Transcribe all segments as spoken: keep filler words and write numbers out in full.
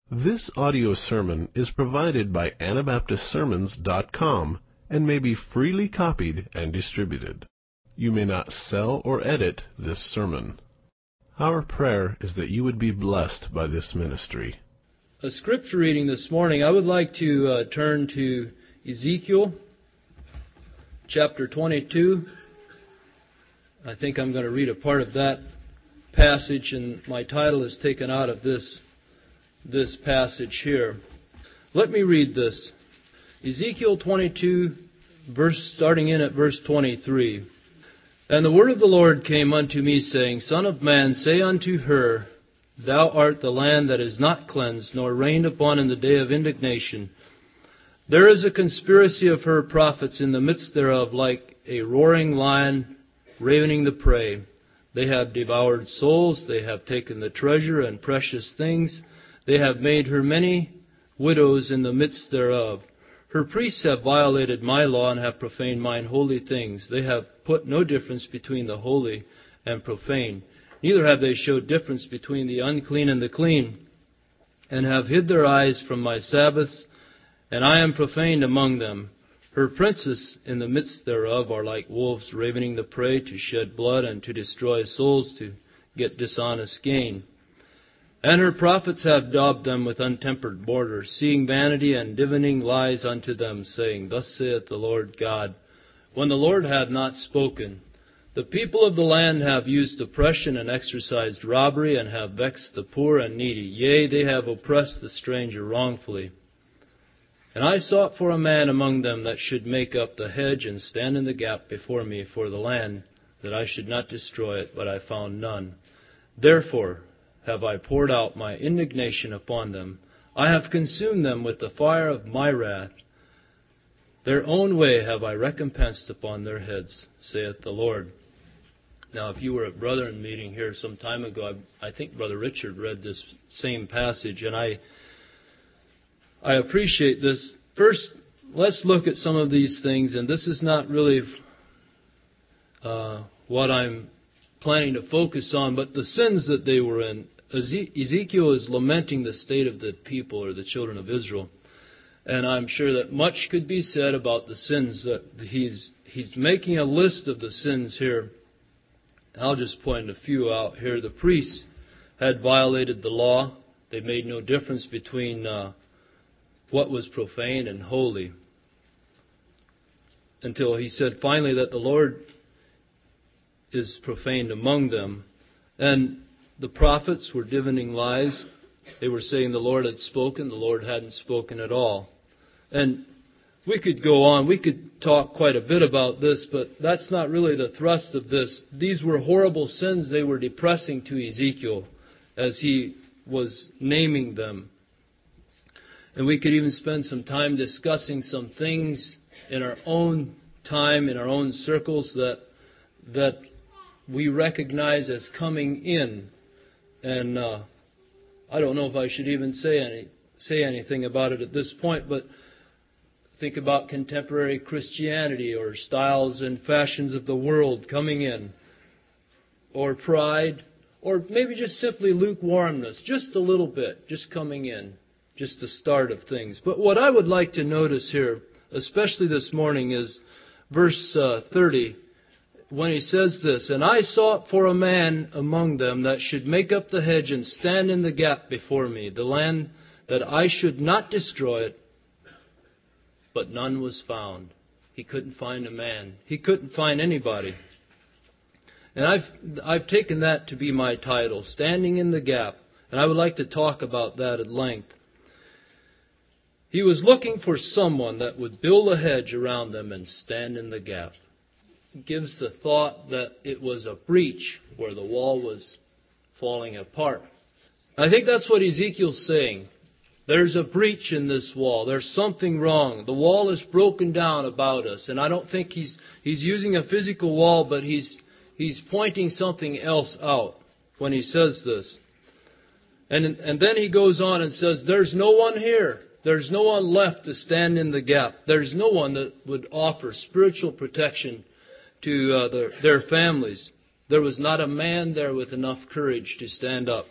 This audio sermon is provided by Anabaptist Sermons dot com and may be freely copied and distributed. You may not sell or edit this sermon. Our prayer is that you would be blessed by this ministry. A scripture reading this morning, I would like to uh, turn to Ezekiel chapter twenty-two. I think I'm going to read a part of that passage, and my title is taken out of this this passage here. Let me read this. Ezekiel twenty-two, verse starting in at verse twenty-three. And the word of the Lord came unto me, saying, Son of man, say unto her, Thou art the land that is not cleansed, nor rained upon in the day of indignation. There is a conspiracy of her prophets in the midst thereof, like a roaring lion ravening the prey. They have devoured souls, they have taken the treasure and precious things. They have made her many widows in the midst thereof. Her priests have violated my law and have profaned mine holy things. They have put no difference between the holy and profane. Neither have they showed difference between the unclean and the clean, and have hid their eyes from my Sabbaths, and I am profaned among them. Her princes in the midst thereof are like wolves ravening the prey, to shed blood and to destroy souls, to get dishonest gain. And her prophets have daubed them with untempered mortar, seeing vanity and divining lies unto them, saying, Thus saith the Lord God, when the Lord hath not spoken. The people of the land have used oppression and exercised robbery, and have vexed the poor and needy. Yea, they have oppressed the stranger wrongfully. And I sought for a man among them that should make up the hedge and stand in the gap before me for the land, that I should not destroy it, but I found none. Therefore have I poured out my indignation upon them. I have consumed them with the fire of my wrath. Their own way have I recompensed upon their heads, saith the Lord. Now, if you were at Brethren meeting here some time ago, I, I think Brother Richard read this same passage, and I I appreciate this. First, let's look at some of these things, and this is not really uh, what I'm planning to focus on, but the sins that they were in. Ezekiel is lamenting the state of the people, or the children of Israel. And I'm sure that much could be said about the sins that he's he's making a list of the sins here. I'll just point a few out here. The priests had violated the law. They made no difference between uh, what was profane and holy, until he said finally that the Lord is profaned among them. And the prophets were divining lies. They were saying the Lord had spoken, the Lord hadn't spoken at all. And we could go on. We could talk quite a bit about this, but that's not really the thrust of this. These were horrible sins. They were depressing to Ezekiel as he was naming them. And we could even spend some time discussing some things in our own time, in our own circles, that that we recognize as coming in. And uh, I don't know if I should even say any say anything about it at this point, but think about contemporary Christianity, or styles and fashions of the world coming in, or pride, or maybe just simply lukewarmness, just a little bit, just coming in, just the start of things. But what I would like to notice here, especially this morning, is verse uh, thirty, when he says this, And I sought for a man among them that should make up the hedge and stand in the gap before me, the land that I should not destroy it, but none was found. He couldn't find a man. He couldn't find anybody. And I've I've taken that to be my title, Standing in the Gap. And I would like to talk about that at length. He was looking for someone that would build a hedge around them and stand in the gap. It gives the thought that it was a breach where the wall was falling apart. I think that's what Ezekiel's saying. There's a breach in this wall. There's something wrong. The wall is broken down about us. And I don't think he's he's using a physical wall, but he's he's pointing something else out when he says this. And and then he goes on and says, there's no one here. There's no one left to stand in the gap. There's no one that would offer spiritual protection to uh, their, their families. There was not a man there with enough courage to stand up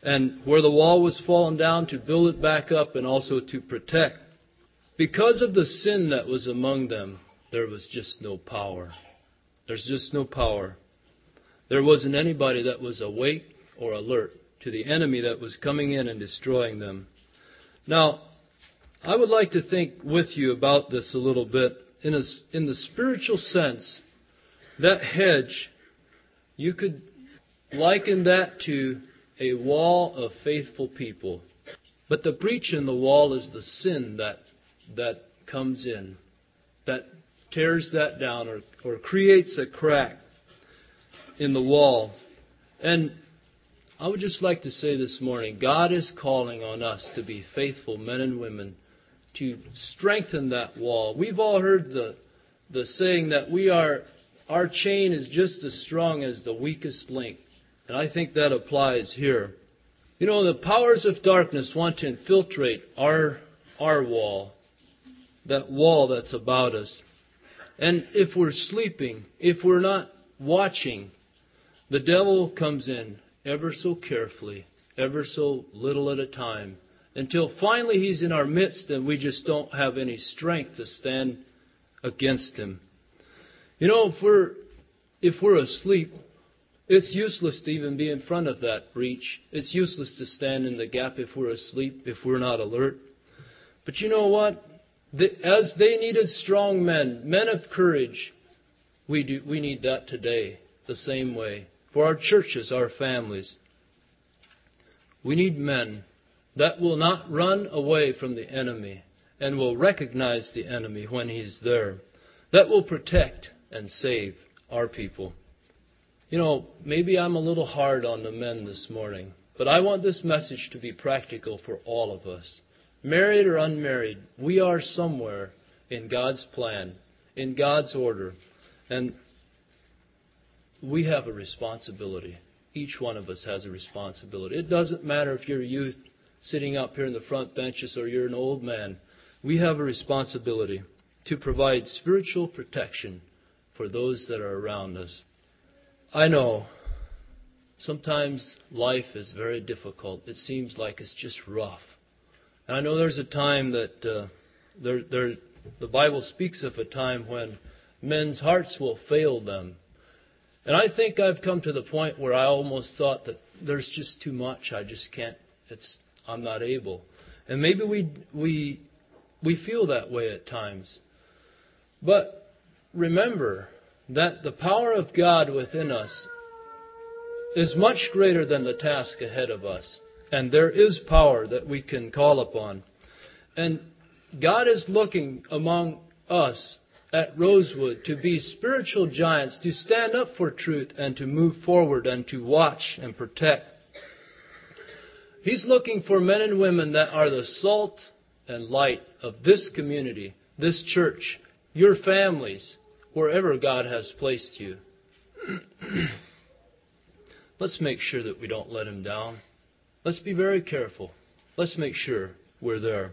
and where the wall was fallen down, to build it back up and also to protect. Because of the sin that was among them, there was just no power. There's just no power. There wasn't anybody that was awake or alert to the enemy that was coming in and destroying them. Now, I would like to think with you about this a little bit. In, a, in the spiritual sense, that hedge, you could liken that to a wall of faithful people. But the breach in the wall is the sin that that comes in, that tears that down or, or creates a crack in the wall. And I would just like to say this morning, God is calling on us to be faithful men and women to strengthen that wall. We've all heard the the saying that we are our chain is just as strong as the weakest link. And I think that applies here. You know, the powers of darkness want to infiltrate our our wall, that wall that's about us. And if we're sleeping, if we're not watching, the devil comes in ever so carefully, ever so little at a time, until finally he's in our midst and we just don't have any strength to stand against him. You know, if we're if we're asleep, it's useless to even be in front of that breach. It's useless to stand in the gap if we're asleep, if we're not alert. But you know what? The, as they needed strong men, men of courage, we do we need that today the same way. For our churches, our families, we need men that will not run away from the enemy and will recognize the enemy when he's there, that will protect and save our people. You know, maybe I'm a little hard on the men this morning, but I want this message to be practical for all of us. Married or unmarried, we are somewhere in God's plan, in God's order, and we have a responsibility. Each one of us has a responsibility. It doesn't matter if you're a youth sitting up here in the front benches or you're an old man. We have a responsibility to provide spiritual protection for those that are around us. I know sometimes life is very difficult. It seems like it's just rough. And I know there's a time that uh, there, there, the Bible speaks of a time when men's hearts will fail them. And I think I've come to the point where I almost thought that there's just too much. I just can't. It's I'm not able. And maybe we we we feel that way at times. But remember that the power of God within us is much greater than the task ahead of us. And there is power that we can call upon. And God is looking among us at Rosewood to be spiritual giants, to stand up for truth and to move forward and to watch and protect. He's looking for men and women that are the salt and light of this community, this church, your families, wherever God has placed you. Let's make sure that we don't let Him down. Let's be very careful. Let's make sure we're there.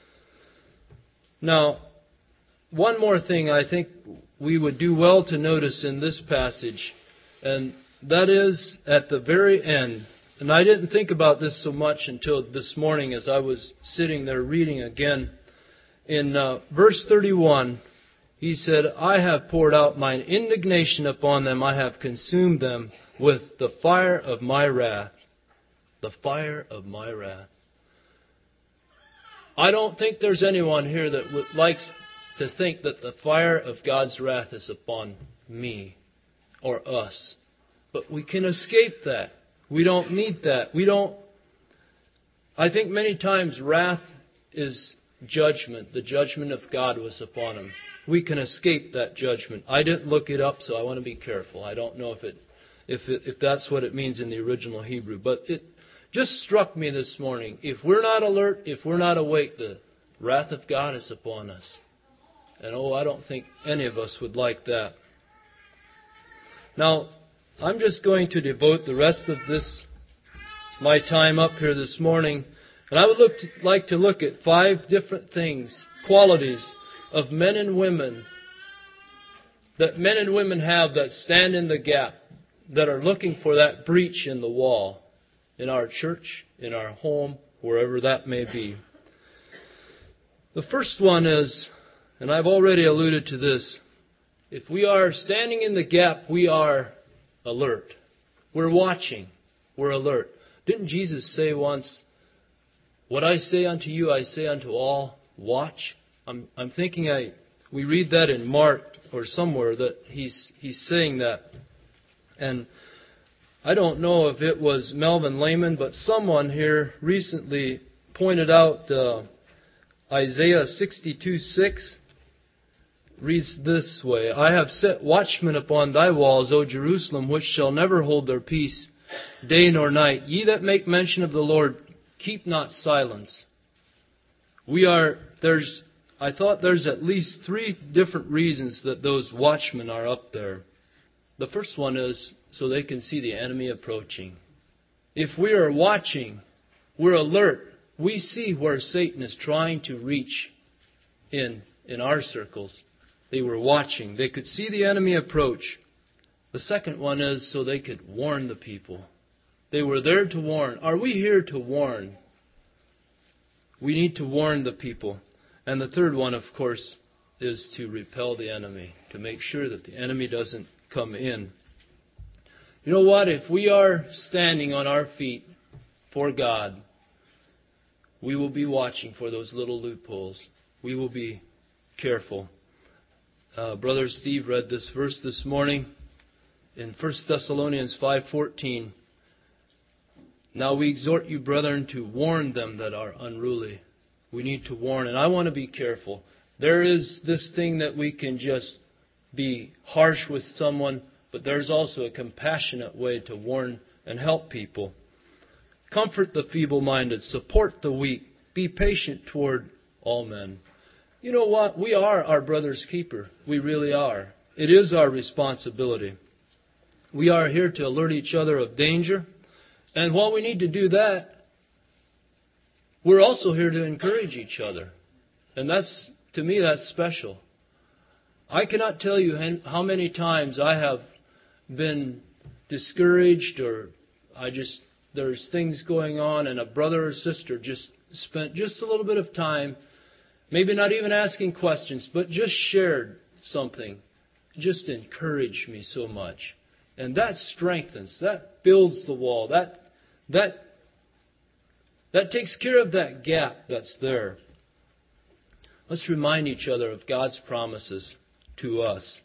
Now, one more thing I think we would do well to notice in this passage, and that is at the very end. And I didn't think about this so much until this morning as I was sitting there reading again. In uh, verse thirty-one, he said, I have poured out mine indignation upon them. I have consumed them with the fire of my wrath. The fire of my wrath. I don't think there's anyone here that would likes to think that the fire of God's wrath is upon me or us. But we can escape that. We don't need that. We don't. I think many times wrath is judgment. The judgment of God was upon him. We can escape that judgment. I didn't look it up, so I want to be careful. I don't know if it, if it, if that's what it means in the original Hebrew. But it just struck me this morning. If we're not alert, if we're not awake, the wrath of God is upon us. And oh, I don't think any of us would like that. Now, I'm just going to devote the rest of this, my time up here this morning, and I would look to, like to look at five different things, qualities of men and women, that men and women have that stand in the gap, that are looking for that breach in the wall. in our church, in our home, wherever that may be. The first one is, and I've already alluded to this, if we are standing in the gap, we are alert. We're watching. We're alert. Didn't Jesus say once, "What I say unto you, I say unto all, watch"? I'm, I'm thinking I we read that in Mark or somewhere that he's he's saying that. And I don't know if it was Melvin Lehman, but someone here recently pointed out uh, Isaiah sixty-two six reads this way, "I have set watchmen upon thy walls, O Jerusalem, which shall never hold their peace, day nor night. Ye that make mention of the Lord, keep not silence." We are, there's, I thought there's at least three different reasons that those watchmen are up there. The first one is so they can see the enemy approaching. If we are watching, we're alert. We see where Satan is trying to reach in, in our circles. They were watching. They could see the enemy approach. The second one is so they could warn the people. They were there to warn. Are we here to warn? We need to warn the people. And the third one, of course, is to repel the enemy, to make sure that the enemy doesn't come in. You know what? If we are standing on our feet for God, we will be watching for those little loopholes. We will be careful. Uh, Brother Steve read this verse this morning in First Thessalonians five fourteen. "Now we exhort you, brethren, to warn them that are unruly." We need to warn, and I want to be careful. There is this thing that we can just be harsh with someone, but there's also a compassionate way to warn and help people. "Comfort the feeble-minded, support the weak, be patient toward all men." You know what? We are our brother's keeper. We really are. It is our responsibility. We are here to alert each other of danger. And while we need to do that, we're also here to encourage each other. And that's, to me, that's special. I cannot tell you how many times I have been discouraged, or I just, there's things going on, and a brother or sister just spent just a little bit of time, maybe not even asking questions, but just shared something, just encouraged me so much. And that strengthens, that builds the wall, that that that takes care of that gap that's there. Let's remind each other of God's promises to us.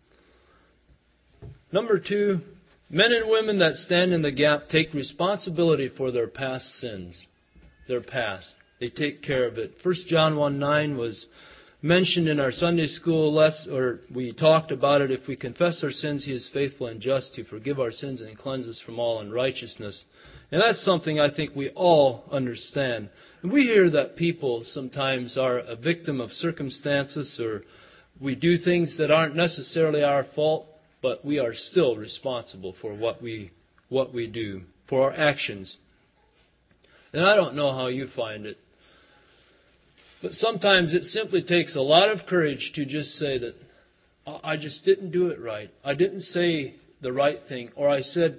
Number two, men and women that stand in the gap take responsibility for their past sins. Their past. They take care of it. First John one nine was mentioned in our Sunday school lesson, or we talked about it. If we confess our sins, He is faithful and just to forgive our sins and cleanse us from all unrighteousness. And that's something I think we all understand. And we hear that people sometimes are a victim of circumstances, or we do things that aren't necessarily our fault, but we are still responsible for what we what we do, for our actions. And I don't know how you find it, but sometimes it simply takes a lot of courage to just say that I just didn't do it right. I didn't say the right thing, or I said,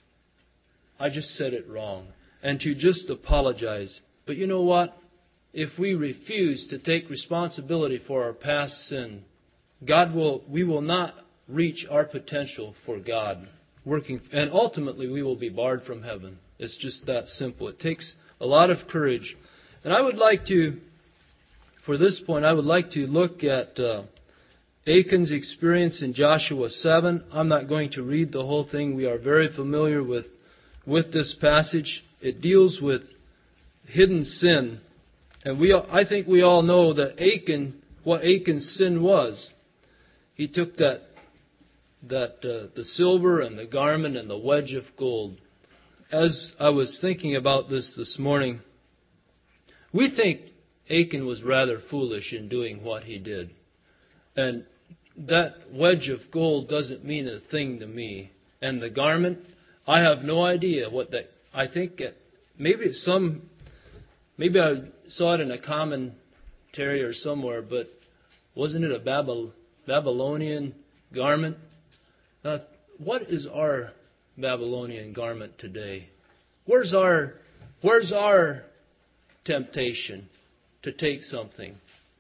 I just said it wrong. And to just apologize. But you know what? If we refuse to take responsibility for our past sin, God will, we will not reach our potential for God working, and ultimately we will be barred from heaven. It's just that simple. It takes a lot of courage. And I would like to, for this point, I would like to look at uh, Achan's experience in Joshua seven. I'm not going to read the whole thing. We are very familiar with, with this passage. It deals with hidden sin. And we, I think we all know that Achan, what Achan's sin was. He took that, that uh, the silver and the garment and the wedge of gold. As I was thinking about this this morning, we think Achan was rather foolish in doing what he did. And that wedge of gold doesn't mean a thing to me. And the garment, I have no idea what that, I think it, maybe it's some, maybe I saw it in a commentary or somewhere, but wasn't it a Babel, Babylonian garment? Uh, what is our Babylonian garment today? Where's our, where's our temptation to take something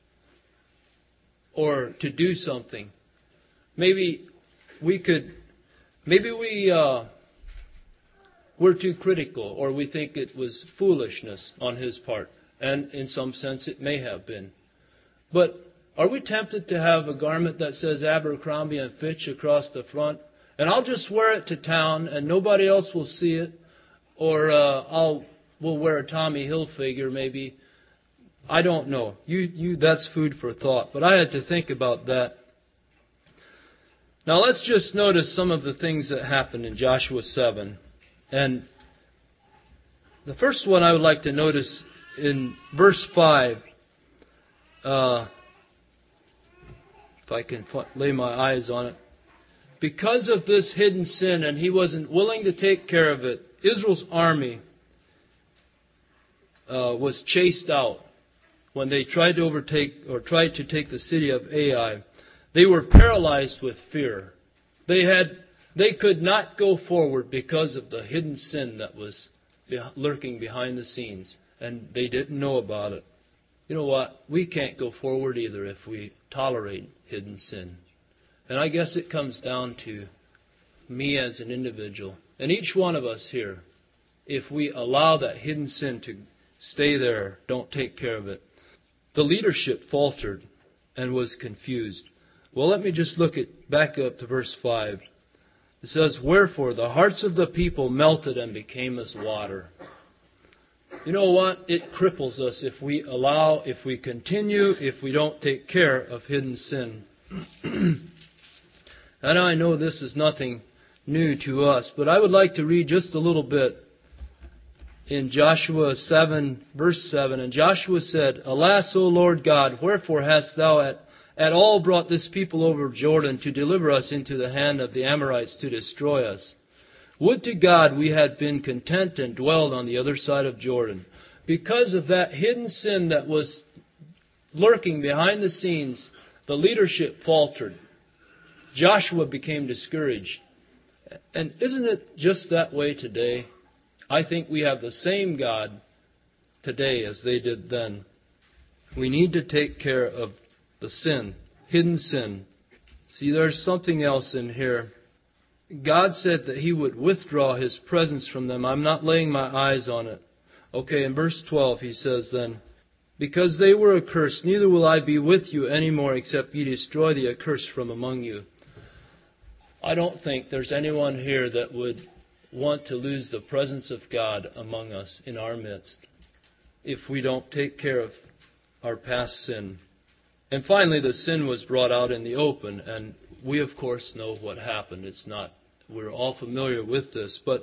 or to do something? Maybe we could, maybe we, uh, we're too critical, or we think it was foolishness on his part. And in some sense it may have been. But are we tempted to have a garment that says Abercrombie and Fitch across the front? And I'll just wear it to town and nobody else will see it. Or uh, I'll we'll wear a Tommy Hilfiger maybe. I don't know. You you that's food for thought. But I had to think about that. Now let's just notice some of the things that happened in Joshua seven. And the first one I would like to notice in verse five. Uh, if I can lay my eyes on it. Because of this hidden sin, and he wasn't willing to take care of it, Israel's army uh, was chased out when they tried to overtake or tried to take the city of Ai. They were paralyzed with fear. They had, they could not go forward because of the hidden sin that was lurking behind the scenes, and they didn't know about it. You know what? We can't go forward either if we tolerate hidden sin. And I guess it comes down to me as an individual. And each one of us here, if we allow that hidden sin to stay there, don't take care of it. The leadership faltered and was confused. Well, let me just look at back up to verse five. It says, "Wherefore the hearts of the people melted and became as water." You know what? It cripples us if we allow, if we continue, if we don't take care of hidden sin. And I know this is nothing new to us, but I would like to read just a little bit in Joshua seven, verse seven. "And Joshua said, Alas, O Lord God, wherefore hast thou at, at all brought this people over Jordan to deliver us into the hand of the Amorites to destroy us? Would to God we had been content and dwelled on the other side of Jordan." Because of that hidden sin that was lurking behind the scenes, the leadership faltered. Joshua became discouraged. And isn't it just that way today? I think we have the same God today as they did then. We need to take care of the sin, hidden sin. See, there's something else in here. God said that He would withdraw His presence from them. I'm not laying my eyes on it. Okay, in verse twelve He says then, "Because they were accursed, neither will I be with you any more, except ye destroy the accursed from among you." I don't think there's anyone here that would want to lose the presence of God among us, in our midst, if we don't take care of our past sin. And finally, the sin was brought out in the open, and we, of course, know what happened. It's not, we're all familiar with this, but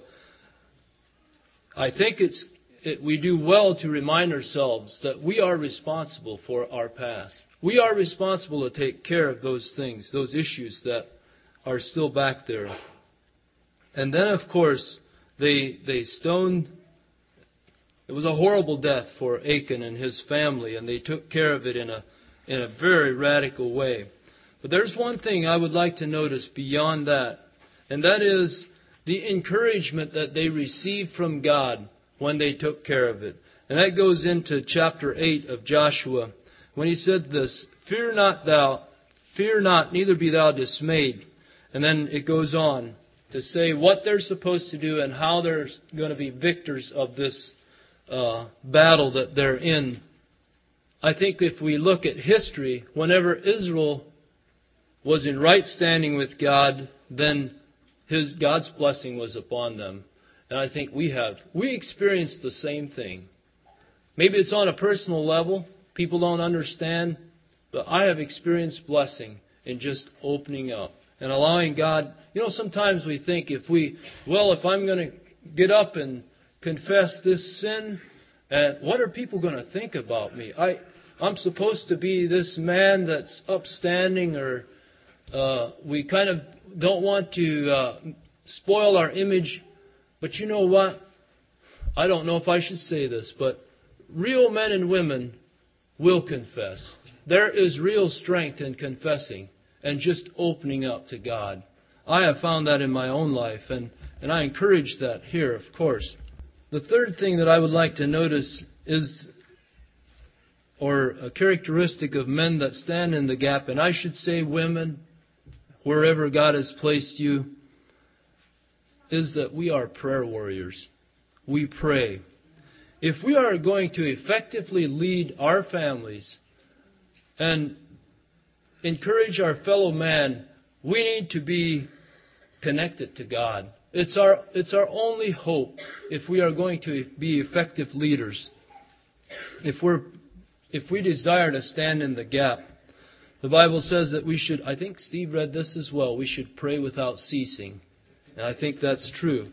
I think it's it, we do well to remind ourselves that we are responsible for our past. We are responsible to take care of those things, those issues that are still back there. And then, of course, they they stoned. It was a horrible death for Achan and his family, and they took care of it in a in a very radical way. But there's one thing I would like to notice beyond that, and that is the encouragement that they received from God when they took care of it. And that goes into chapter eight of Joshua, when he said this, "Fear not thou, fear not, neither be thou dismayed." And then it goes on to say what they're supposed to do and how they're going to be victors of this uh, battle that they're in. I think if we look at history, whenever Israel was in right standing with God, then His God's blessing was upon them. And I think we have. We experienced the same thing. Maybe it's on a personal level. People don't understand. But I have experienced blessing in just opening up and allowing God. You know, sometimes we think if we, well, if I'm going to get up and confess this sin, uh, what are people going to think about me? I, I'm supposed to be this man that's upstanding, or uh, we kind of don't want to uh, spoil our image. But you know what? I don't know if I should say this, but real men and women will confess. There is real strength in confessing and just opening up to God. I have found that in my own life, and, and I encourage that here, of course. The third thing that I would like to notice is, or a characteristic of men that stand in the gap, and I should say women, wherever God has placed you, is that we are prayer warriors. We pray. If we are going to effectively lead our families and encourage our fellow man, we need to be connected to God. It's our, it's our only hope if we are going to be effective leaders. If we're, if we desire to stand in the gap, the Bible says that we should, I think Steve read this as well, we should pray without ceasing. And I think that's true.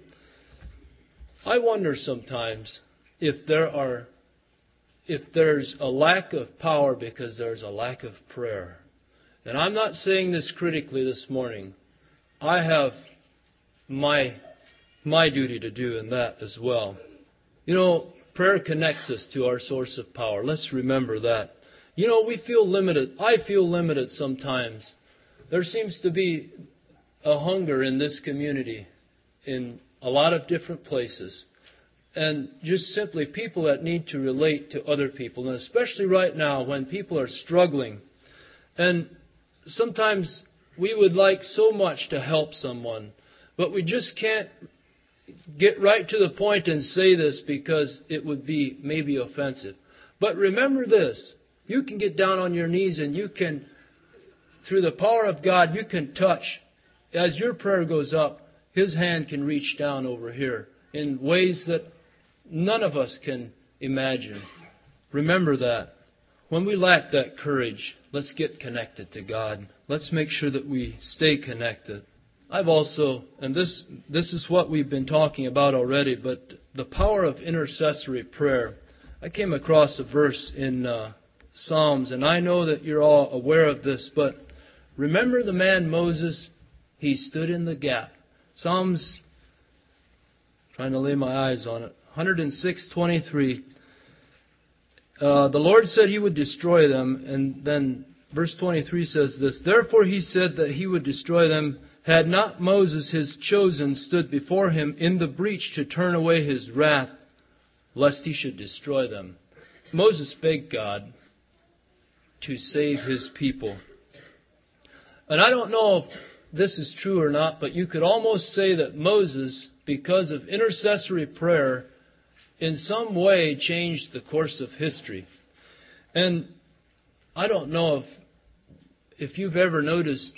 I wonder sometimes if there are, if there's a lack of power because there's a lack of prayer. And I'm not saying this critically this morning. I have my my duty to do in that as well. You know, prayer connects us to our source of power. Let's remember that. You know, we feel limited. I feel limited sometimes. There seems to be a hunger in this community in a lot of different places. And just simply people that need to relate to other people. And especially right now when people are struggling. And sometimes we would like so much to help someone, but we just can't get right to the point and say this because it would be maybe offensive. But remember this, you can get down on your knees and you can, through the power of God, you can touch. As your prayer goes up, His hand can reach down over here in ways that none of us can imagine. Remember that. When we lack that courage, let's get connected to God. Let's make sure that we stay connected. I've also, and this this is what we've been talking about already, but the power of intercessory prayer. I came across a verse in uh, Psalms, and I know that you're all aware of this, but remember the man Moses? He stood in the gap. Psalms, trying to lay my eyes on it, one oh six twenty-three. Uh, the Lord said He would destroy them, and then verse twenty-three says this, therefore He said that He would destroy them, had not Moses, His chosen, stood before Him in the breach to turn away His wrath, lest He should destroy them. Moses begged God to save His people. And I don't know if this is true or not, but you could almost say that Moses, because of intercessory prayer, in some way changed the course of history. And I don't know if if you've ever noticed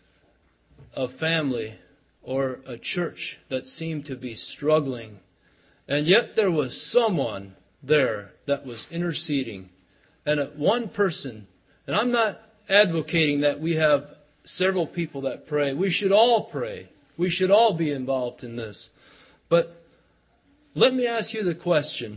a family or a church that seemed to be struggling, and yet there was someone there that was interceding. And one person, and I'm not advocating that we have several people that pray. We should all pray. We should all be involved in this. But let me ask you the question.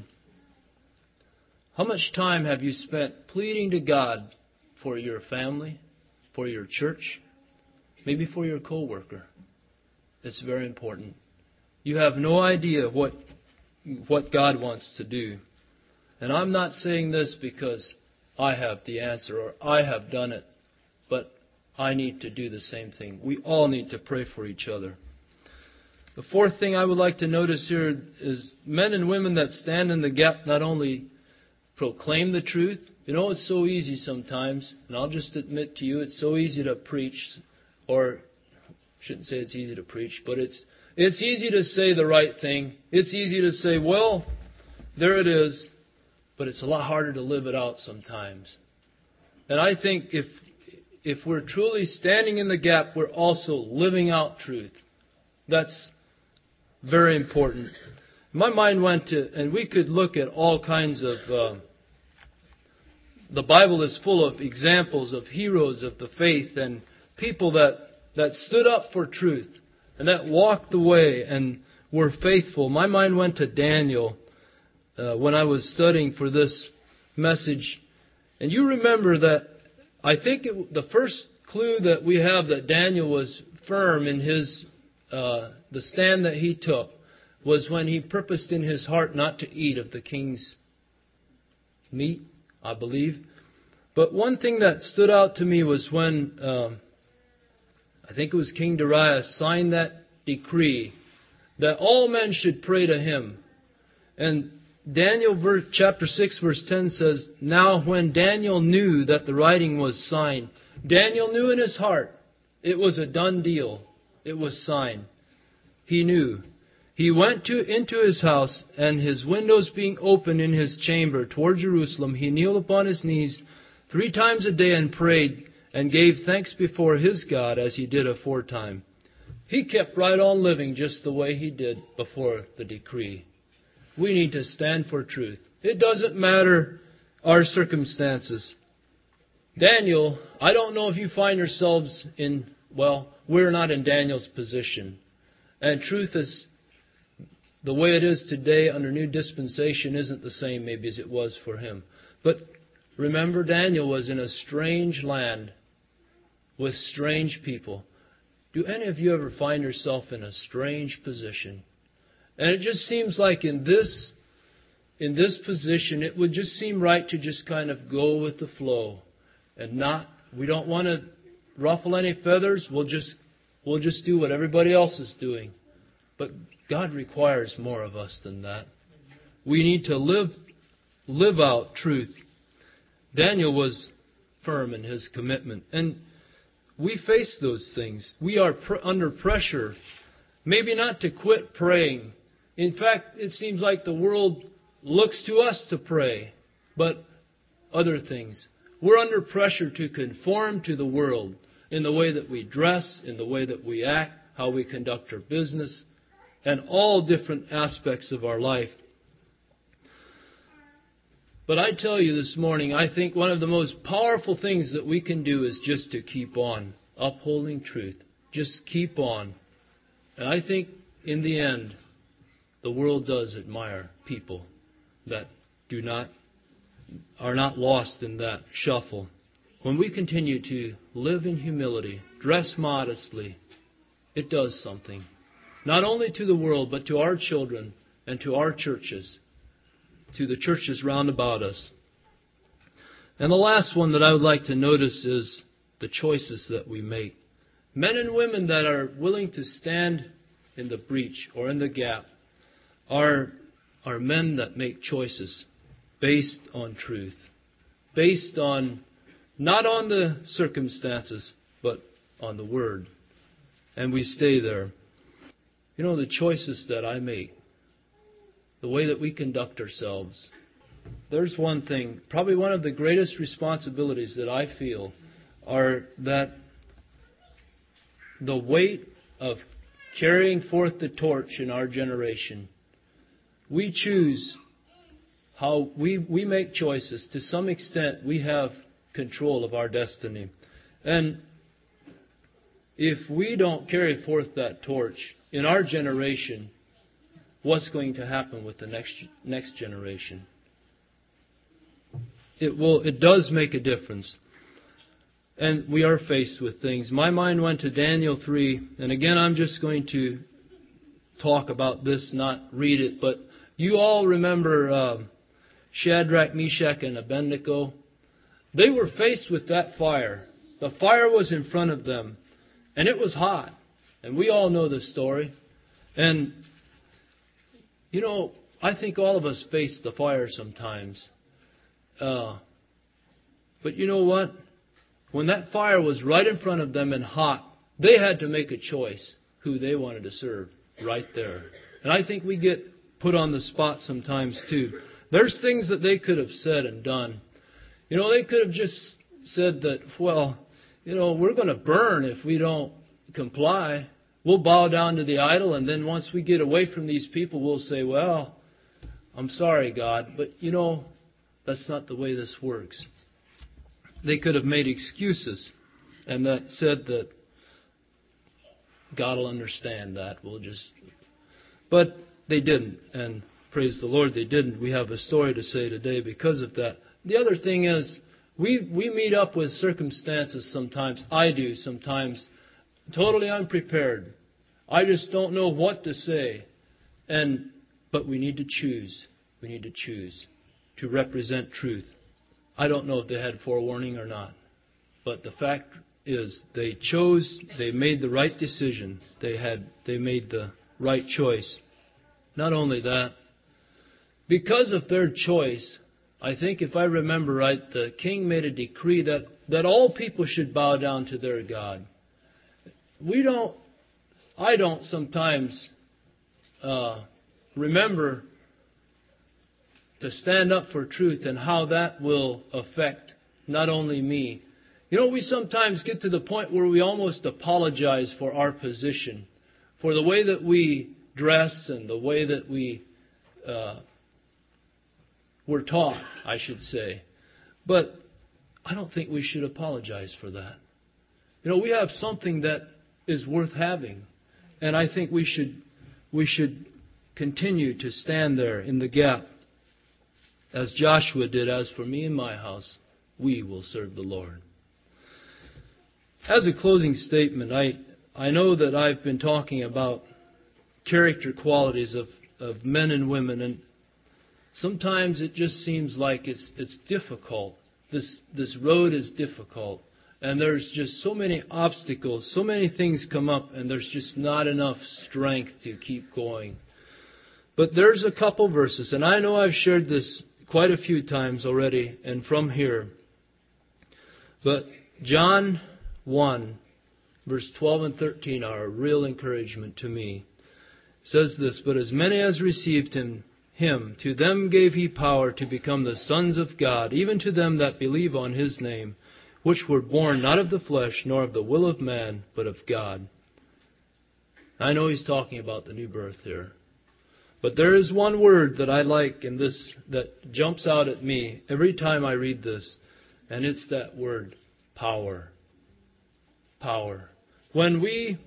How much time have you spent pleading to God for your family, for your church, maybe for your co-worker? It's very important. You have no idea what what God wants to do. And I'm not saying this because I have the answer or I have done it, but I need to do the same thing. We all need to pray for each other. The fourth thing I would like to notice here is men and women that stand in the gap not only proclaim the truth. You know, it's so easy sometimes, and I'll just admit to you, it's so easy to preach, or I shouldn't say it's easy to preach, but it's it's easy to say the right thing. It's easy to say, well, there it is, but it's a lot harder to live it out sometimes. And I think if if we're truly standing in the gap, we're also living out truth. That's very important. My mind went to, and we could look at all kinds of, uh, the Bible is full of examples of heroes of the faith and people that, that stood up for truth and that walked the way and were faithful. My mind went to Daniel uh, when I was studying for this message. And you remember that I think it, the first clue that we have that Daniel was firm in his uh, the stand that he took was when he purposed in his heart not to eat of the king's meat, I believe. But one thing that stood out to me was when um, I think it was King Darius signed that decree that all men should pray to him. And Daniel verse, chapter six verse ten says, "Now when Daniel knew that the writing was signed," Daniel knew in his heart it was a done deal. It was signed. He knew. "He went to into his house, and his windows being open in his chamber toward Jerusalem, he kneeled upon his knees three times a day and prayed and gave thanks before his God as he did aforetime." He kept right on living just the way he did before the decree. We need to stand for truth. It doesn't matter our circumstances. Daniel, I don't know if you find yourselves in, well, we're not in Daniel's position. And truth is, the way it is today under new dispensation isn't the same maybe as it was for him. But remember, Daniel was in a strange land with strange people. Do any of you ever find yourself in a strange position? And it just seems like in this, in this position, it would just seem right to just kind of go with the flow and not, we don't want to ruffle any feathers. We'll just, we'll just do what everybody else is doing. But God requires more of us than that. We need to live, live out truth. Daniel was firm in his commitment. And we face those things. We are pr- under pressure. Maybe not to quit praying. In fact, it seems like the world looks to us to pray, but other things. We're under pressure to conform to the world in the way that we dress, in the way that we act, how we conduct our business, and all different aspects of our life. But I tell you this morning, I think one of the most powerful things that we can do is just to keep on upholding truth. Just keep on. And I think in the end, the world does admire people that do not, are not lost in that shuffle. When we continue to live in humility, dress modestly, it does something. Not only to the world, but to our children and to our churches, to the churches round about us. And the last one that I would like to notice is the choices that we make. Men and women that are willing to stand in the breach or in the gap are, are men that make choices based on truth, based on, not on the circumstances, but on the Word. And we stay there. You know, the choices that I make, the way that we conduct ourselves. There's one thing, probably one of the greatest responsibilities that I feel are that the weight of carrying forth the torch in our generation. We choose how we, we make choices. To some extent, we have control of our destiny. And if we don't carry forth that torch in our generation, what's going to happen with the next next generation? It will. It does make a difference. And we are faced with things. My mind went to Daniel three, and again I'm just going to talk about this, not read it, but you all remember uh, Shadrach, Meshach, and Abednego. They were faced with that fire. The fire was in front of them, and it was hot. And we all know the story. And, you know, I think all of us face the fire sometimes. Uh, but you know what? When that fire was right in front of them and hot, they had to make a choice who they wanted to serve right there. And I think we get put on the spot sometimes too. There's things that they could have said and done. You know, they could have just said that, well, you know, we're going to burn if we don't comply. We'll bow down to the idol, and then once we get away from these people, we'll say, well, I'm sorry, God, but, you know, that's not the way this works. They could have made excuses and that said that God will understand that. We'll just, but they didn't, and praise the Lord, they didn't. We have a story to say today because of that. The other thing is, we we meet up with circumstances sometimes. I do sometimes, totally unprepared. I just don't know what to say, and but we need to choose. We need to choose to represent truth. I don't know if they had forewarning or not, but the fact is they chose, they made the right decision. They had, they made the right choice. Not only that, because of their choice, I think if I remember right, the king made a decree that, that all people should bow down to their God. We don't, I don't sometimes uh, remember to stand up for truth and how that will affect not only me. You know, we sometimes get to the point where we almost apologize for our position, for the way that we dress and the way that we uh, were taught, I should say. But I don't think we should apologize for that. You know, we have something that is worth having, and I think we should we should continue to stand there in the gap, as Joshua did. As for me and my house, we will serve the Lord. As a closing statement, I I know that I've been talking about character qualities of, of men and women, and sometimes it just seems like it's it's difficult. This this road is difficult, and there's just so many obstacles, so many things come up, and there's just not enough strength to keep going. But there's a couple verses, and I know I've shared this quite a few times already, and from here. But John one, verse twelve and thirteen are a real encouragement to me. It says this, "But as many as received him, him, to them gave he power to become the sons of God, even to them that believe on his name, which were born not of the flesh, nor of the will of man, but of God." I know he's talking about the new birth here. But there is one word that I like in this that jumps out at me every time I read this, and it's that word, power. Power. When we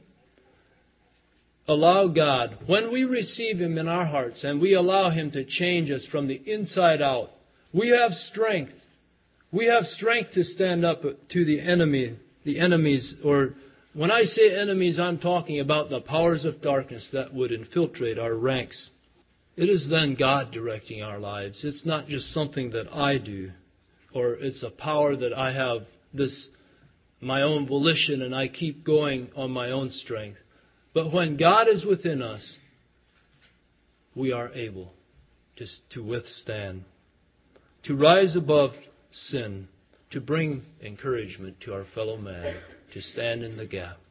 allow God, when we receive him in our hearts and we allow him to change us from the inside out, we have strength. We have strength to stand up to the enemy, the enemies, or when I say enemies, I'm talking about the powers of darkness that would infiltrate our ranks. It is then God directing our lives. It's not just something that I do, or it's a power that I have this my own volition and I keep going on my own strength. But when God is within us, we are able to, to withstand, to rise above sin, to bring encouragement to our fellow man, to stand in the gap.